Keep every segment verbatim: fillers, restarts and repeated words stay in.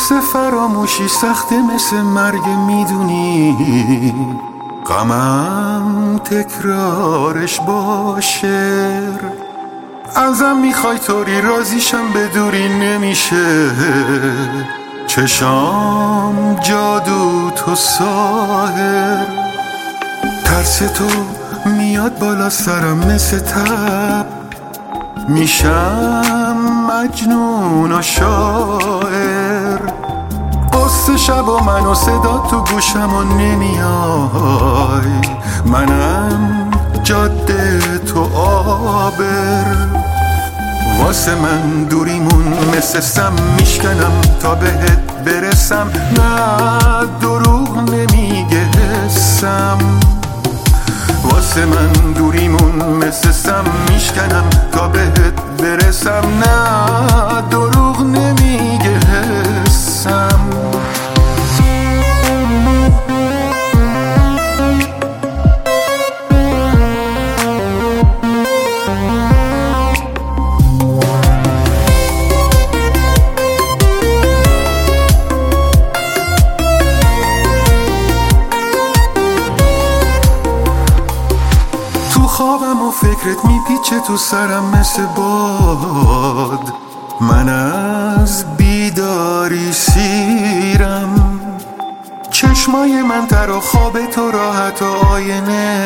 حس فراموشی سخته مثل مرگ میدونی، غمم تکرارش باشه. ازم میخوای طوری راضیشم به دوری نمیشه، چشام جادو تو ساحر. ترس تو میاد بالا سرم مثل تب، میشم مجنون و شاعر. قصه شب و من و صدا تو گوشم و نمیای، منم جاده تو آبر. واسه من دوریمون مثل سم، میشکنم تا بهت برسم. نه دروغ نمیگه حسم، واسه من دوریمون مثل سم، میشکنم تا بهت برسم. نه دروغ نمیگه حسم. خوابم و فکرت میپیچه تو سرم مثل باد. من از بیداری سیرم، چشمای من تر و خواب تو راحت و آینه،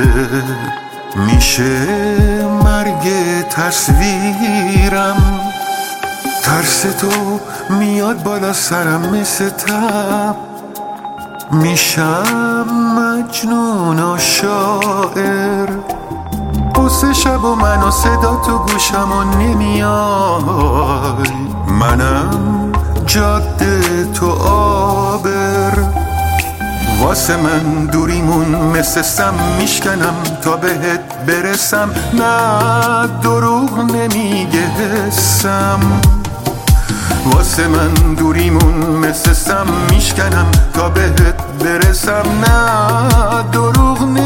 میشه مرگ تصویرم. ترس تو میاد بالا سرم مثل تب، میشم مجنون و شاعر. قصه شب و من و صدا تو گوشم و نمیای، منم جاده تو آبر. واسه من دوریمون مثل سم، میشکنم تا بهت برسم. نه دروغ نمیگه حسم، واسه من دوریمون مثل سم، میشکنم تا بهت برسم. نه دروغ نمیگه